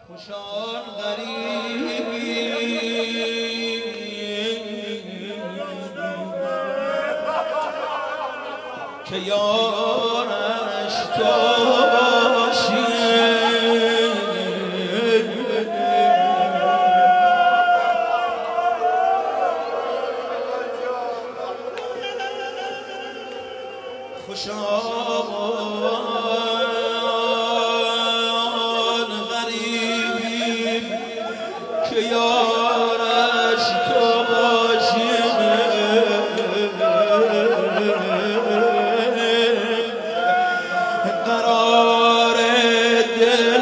خوشان غریبی که یارش تو باشی. خوشان غریبی که یارش تو باشی. قرار دل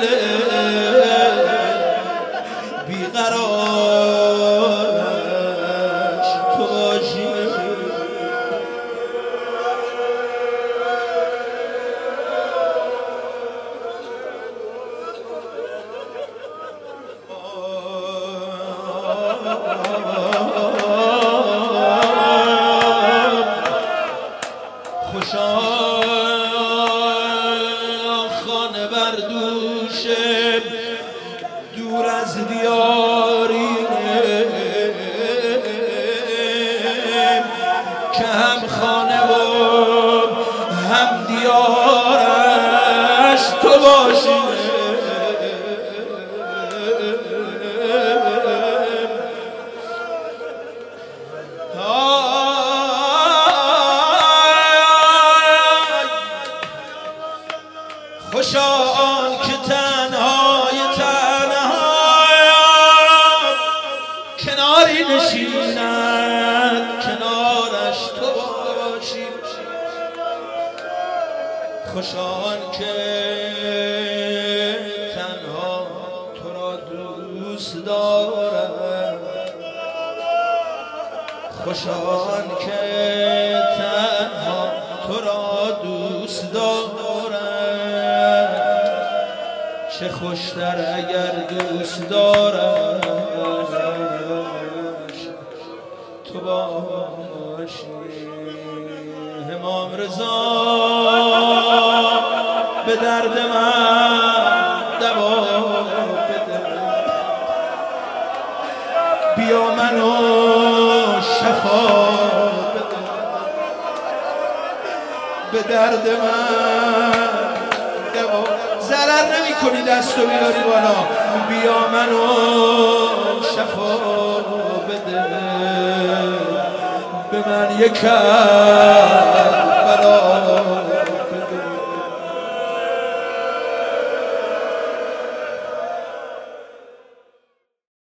بیقرارش تو باشی. خوشان خانه بر دوشه دور از دیاری که هم خانه و هم دیارش تو باشی. خوشان که تنهای کناری نشیند کنارش تو باشی. خوشان که تنها تو را دوست دارد. خوشان که تنها تو را دوست دارد. چه خوشتر اگر دوست دارش تو باشی. امام رضا به درد من دوا بده. بیا منو شفا بده. به درد من دوا. ضرر نمی کنی دستو بیاری بالا. بیا منو شفا بده. به من یک کربلا